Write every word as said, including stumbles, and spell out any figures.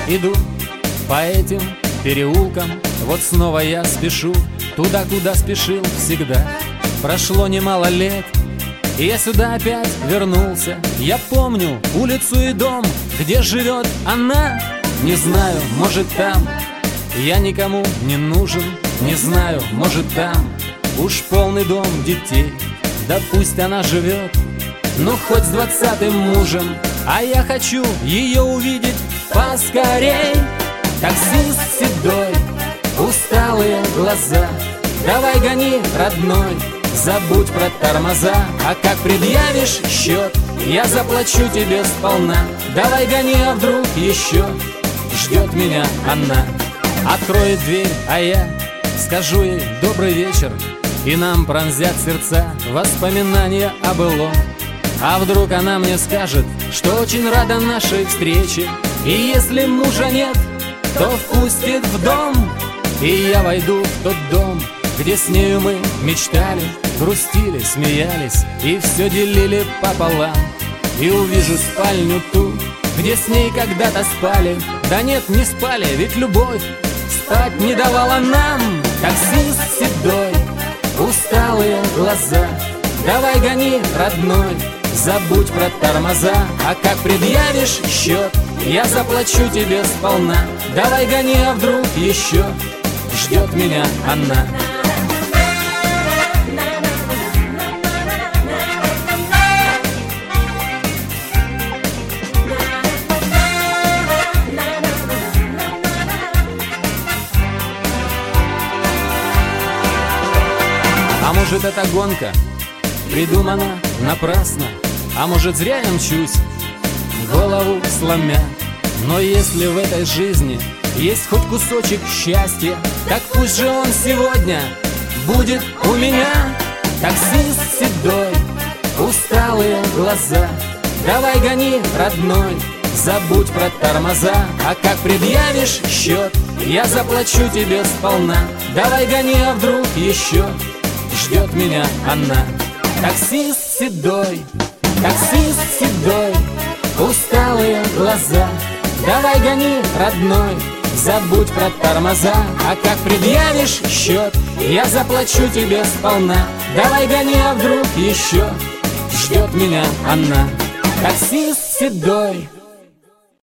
иду по этим переулкам. Вот снова я спешу туда, куда спешил всегда. Прошло немало лет, и я сюда опять вернулся. Я помню улицу и дом, где живет она. Не знаю, может там я никому не нужен. Не знаю, может там уж полный дом детей. Да пусть она живет, ну хоть с двадцатым мужем. А я хочу ее увидеть поскорей. Таксист седой, усталые глаза. Давай гони, родной, забудь про тормоза. А как предъявишь счет, я заплачу тебе сполна. Давай гони, а вдруг еще ждет меня она. Откроет дверь, а я скажу ей добрый вечер, и нам пронзят сердца воспоминания о былом. А вдруг она мне скажет, что очень рада нашей встрече, и если мужа нет, то впустит в дом. И я войду в тот дом, где с нею мы мечтали, грустили, смеялись и все делили пополам. И увижу спальню ту, где с ней когда-то спали. Да нет, не спали, ведь любовь спать не давала нам. Таксист седой, усталые глаза. Давай гони, родной, забудь про тормоза. А как предъявишь счет, я заплачу тебе сполна. Давай гони, а вдруг еще ждет меня она. А может, эта гонка придумана напрасно, а может, зря я мчусь, голову сломя. Но если в этой жизни есть хоть кусочек счастья, так пусть же он сегодня будет у меня. Таксист седой, усталые глаза. Давай гони, родной, забудь про тормоза. А как предъявишь счет, я заплачу тебе сполна. Давай гони, а вдруг еще ждет меня она. Таксист седой, таксист седой, усталые глаза. Давай гони, родной, забудь про тормоза. А как предъявишь счет, я заплачу тебе сполна. Давай гони, а вдруг еще ждет меня она. Таксист седой,